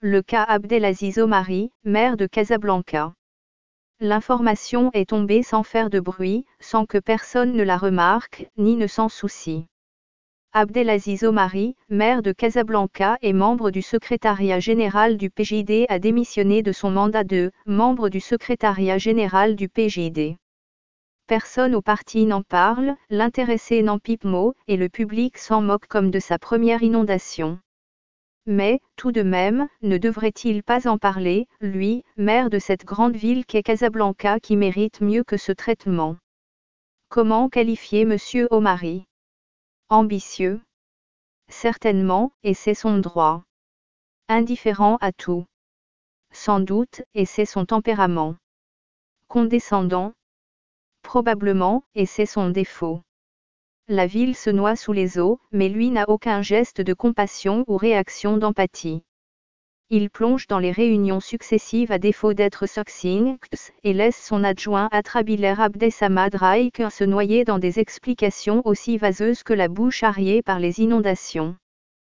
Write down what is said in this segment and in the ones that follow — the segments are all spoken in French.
Le cas Abdelaziz Omari, maire de Casablanca. L'information est tombée sans faire de bruit, sans que personne ne la remarque, ni ne s'en soucie. Abdelaziz Omari, maire de Casablanca et membre du secrétariat général du PJD, a démissionné de son mandat de membre du secrétariat général du PJD. Personne au parti n'en parle, l'intéressé n'en pipe mot, et le public s'en moque comme de sa première inondation. Mais, tout de même, ne devrait-il pas en parler, lui, maire de cette grande ville qu'est Casablanca, qui mérite mieux que ce traitement? Comment qualifier M. Omari? Ambitieux? Certainement, et c'est son droit. Indifférent à tout? Sans doute, et c'est son tempérament. Condescendant? Probablement, et c'est son défaut. La ville se noie sous les eaux, mais lui n'a aucun geste de compassion ou réaction d'empathie. Il plonge dans les réunions successives à défaut d'être succinct, et laisse son adjoint Atrabiler Abdessamad Raïk se noyer dans des explications aussi vaseuses que la bouche arriée par les inondations.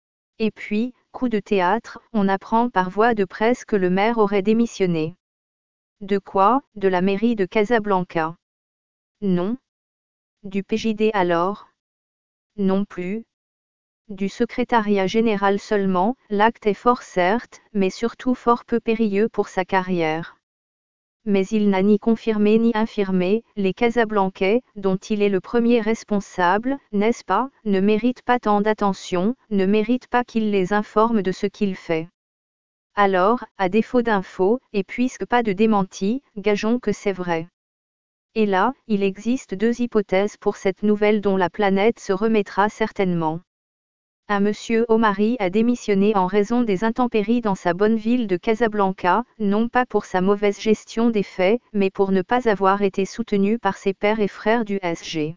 Et puis, coup de théâtre, on apprend par voie de presse que le maire aurait démissionné. De quoi? De la mairie de Casablanca. Non. Du PJD alors? Non plus. Du secrétariat général seulement, l'acte est fort certes, mais surtout fort peu périlleux pour sa carrière. Mais il n'a ni confirmé ni infirmé, les Casablancais, dont il est le premier responsable, n'est-ce pas, ne méritent pas tant d'attention, ne méritent pas qu'il les informe de ce qu'il fait. Alors, à défaut d'infos, et puisque pas de démenti, gageons que c'est vrai. Et là, il existe deux hypothèses pour cette nouvelle dont la planète se remettra certainement. M. Omari a démissionné en raison des intempéries dans sa bonne ville de Casablanca, non pas pour sa mauvaise gestion des faits, mais pour ne pas avoir été soutenu par ses pairs et frères du SG.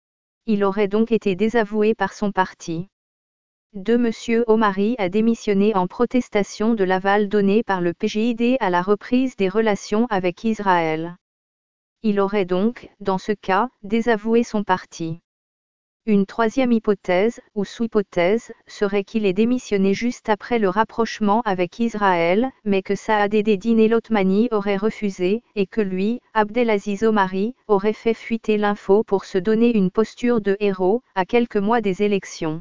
Il aurait donc été désavoué par son parti. 2. M. Omari a démissionné en protestation de l'aval donné par le PJD à la reprise des relations avec Israël. Il aurait donc, dans ce cas, désavoué son parti. Une troisième hypothèse, ou sous-hypothèse, serait qu'il ait démissionné juste après le rapprochement avec Israël, mais que Saad Eddine El Othmani aurait refusé, et que lui, Abdelaziz Omari, aurait fait fuiter l'info pour se donner une posture de héros, à quelques mois des élections.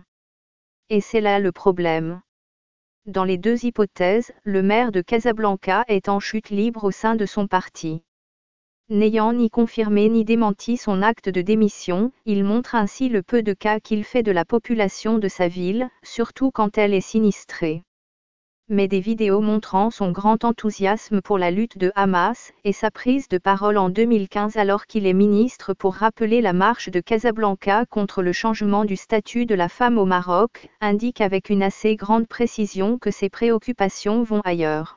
Et c'est là le problème. Dans les deux hypothèses, le maire de Casablanca est en chute libre au sein de son parti. N'ayant ni confirmé ni démenti son acte de démission, il montre ainsi le peu de cas qu'il fait de la population de sa ville, surtout quand elle est sinistrée. Mais des vidéos montrant son grand enthousiasme pour la lutte de Hamas, et sa prise de parole en 2015 alors qu'il est ministre pour rappeler la marche de Casablanca contre le changement du statut de la femme au Maroc, indiquent avec une assez grande précision que ses préoccupations vont ailleurs.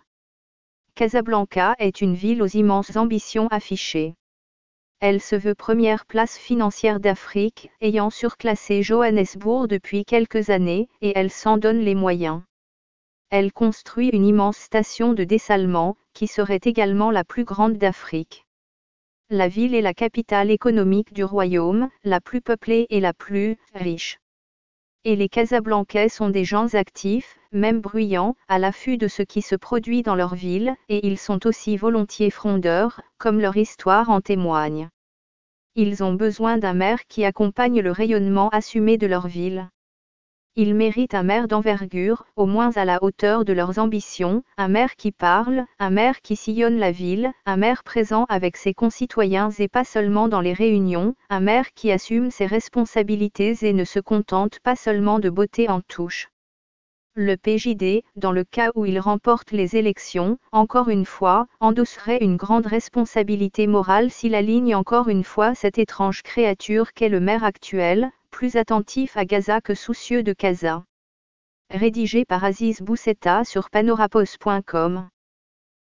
Casablanca est une ville aux immenses ambitions affichées. Elle se veut première place financière d'Afrique, ayant surclassé Johannesburg depuis quelques années, et elle s'en donne les moyens. Elle construit une immense station de dessalement, qui serait également la plus grande d'Afrique. La ville est la capitale économique du royaume, la plus peuplée et la plus riche. Et les Casablancais sont des gens actifs, même bruyants, à l'affût de ce qui se produit dans leur ville, et ils sont aussi volontiers frondeurs, comme leur histoire en témoigne. Ils ont besoin d'un maire qui accompagne le rayonnement assumé de leur ville. Ils méritent un maire d'envergure, au moins à la hauteur de leurs ambitions, un maire qui parle, un maire qui sillonne la ville, un maire présent avec ses concitoyens et pas seulement dans les réunions, un maire qui assume ses responsabilités et ne se contente pas seulement de botter en touche. Le PJD, dans le cas où il remporte les élections, encore une fois, endosserait une grande responsabilité morale s'il aligne encore une fois cette étrange créature qu'est le maire actuel, plus attentif à Gaza que soucieux de Casa. Rédigé par Aziz Boussetta sur panorapos.com.